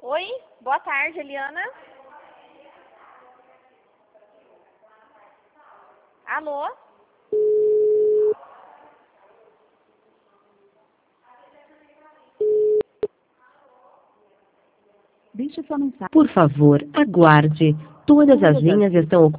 Oi, boa tarde, Eliana. Alô? Deixe sua mensagem. Por favor, aguarde. Todas as linhas estão ocupadas.